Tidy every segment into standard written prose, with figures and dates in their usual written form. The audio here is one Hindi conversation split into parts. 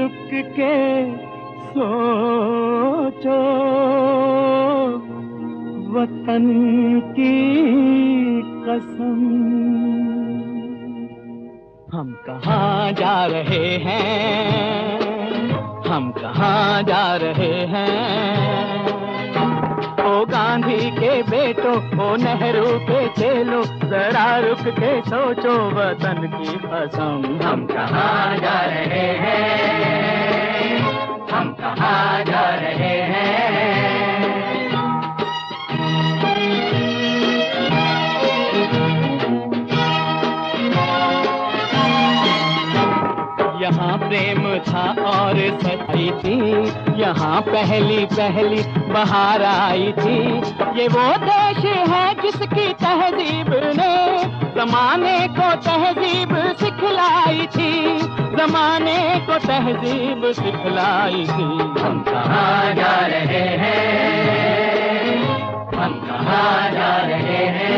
रुक के सोचो, वतन की कसम। हम कहाँ जा रहे हैं, हम कहाँ जा रहे हैं? ओ गांधी के बेटो, ओ नेहरू के चेलो, जरा रुक के सोचो वतन की कसम। हम कहाँ जा रहे हैं, हम कहाँ जा रहे हैं? यहाँ प्रेम था और सच्चाई थी, यहाँ पहली पहली बहार आई थी। ये वो देश है जिसकी तहजीब ने जमाने को तहजीब सिखलाई थी, जमाने को तहजीब सिखलाई थी। हम कहाँ जा रहे हैं, हम कहाँ जा रहे हैं?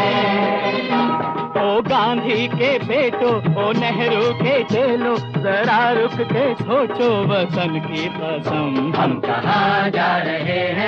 ओ गांधी के बेटो, ओ नेहरू के चेलो, जरा रुक के सोचो वतन की कसम। हम कहाँ जा रहे हैं?